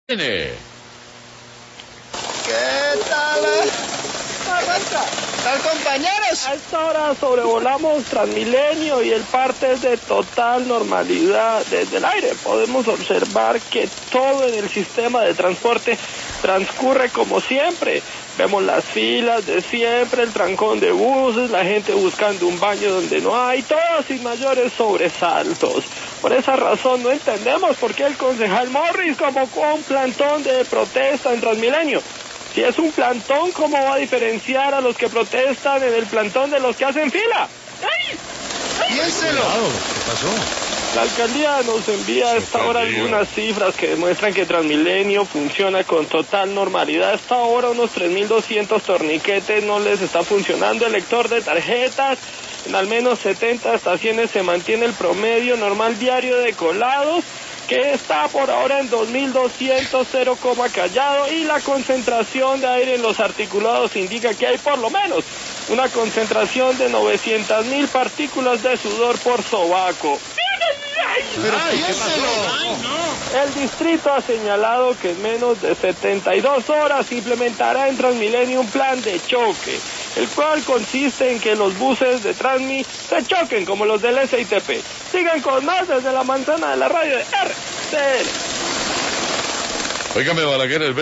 ¿Qué tal? Arranca. ¿Tal, compañeros? A esta hora sobrevolamos Transmilenio y el parte es de total normalidad. Desde el aire podemos observar que todo en el sistema de transporte transcurre como siempre. Vemos las filas de siempre, el trancón de buses, la gente buscando un baño donde no hay, todo sin mayores sobresaltos. Por esa razón no entendemos por qué el concejal Morris convocó a un plantón de protesta en Transmilenio. Si es un plantón, ¿cómo va a diferenciar a los que protestan en el plantón de los que hacen fila? ¡Ay! ¡Piénselo! ¿Qué pasó? La alcaldía nos envía a esta hora algunas cifras que demuestran que Transmilenio funciona con total normalidad. A esta hora unos 3.200 torniquetes no les está funcionando el lector de tarjetas. En al menos 70 estaciones se mantiene el promedio normal diario de colados, que está por ahora en 2.200, 0, callado, y la concentración de aire en los articulados indica que hay por lo menos una concentración de 900.000 partículas de sudor por sobaco. Pero piénselo. El distrito ha señalado que en menos de 72 horas implementará en Transmilenio un plan de choque, el cual consiste en que los buses de Transmi se choquen como los del SITP. Sigan con más desde la manzana de la radio de RCN. Óigame, Balaguer,